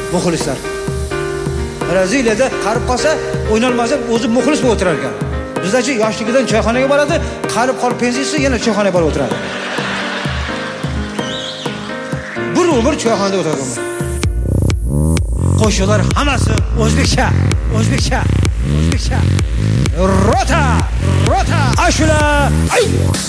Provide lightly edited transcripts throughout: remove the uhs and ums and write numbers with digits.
muxlislar. Braziliyada qarib qolsa, o'ynalmasa o'zi muxlis bo'lib o'tirar ekan. Bizdachi yoshligidan choyxonaga boradi, qarib qolib pensiyasi yana choyxonaga borib o'tiradi. Bir umr choyxonada o'tiradi. Qo'shiqlar hammasi o'zbekcha. Rota, ashula, ay.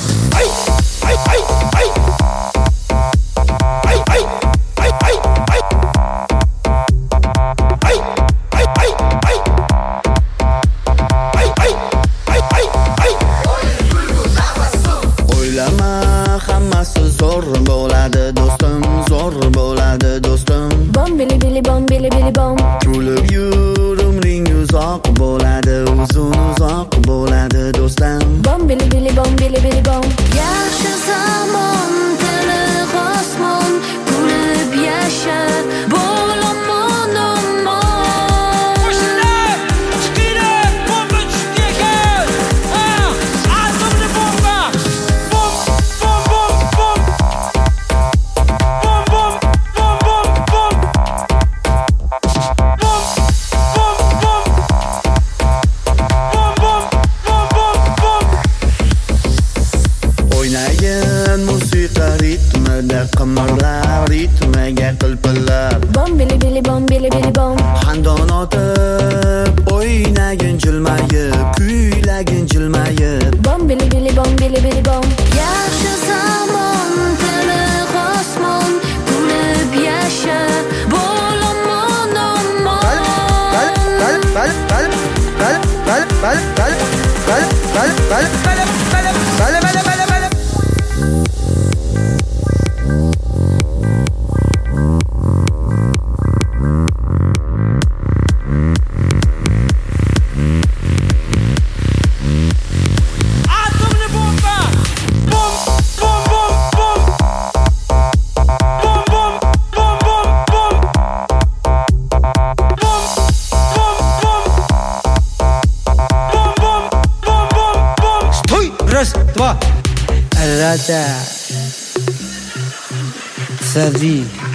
O'ylama, hammasi zo'r bo'ladi do'stim, zo'r bo'ladi do'stim. Bom bili bili bom bili bili bom. Kulib yur, umring uzoq bo'ladi, uzun uzoq bo'ladi do'stim. Bom bili bili bom bili bili bom. Yaxshi zamon tili osmon, kulib yasha, bo'lamon omon. Qo'shnilar, chiqinglar, bomba tushdi ekan. Atomli bomba. Bom. O'ynagin musiqa ritmida qimirlar, ritmiga qilpillab. Bom bili bili bom bili bili bom. Xandon otib, o'ynagin jilmayib, kuylagin jilmayib. Bom bili bili bom bili bili bom. Yaxshi zamon tili osmon, kulib yasha, bo'lamon omon. Atomli bomba. Bom. Sтой, раз, два. Рада. Сади.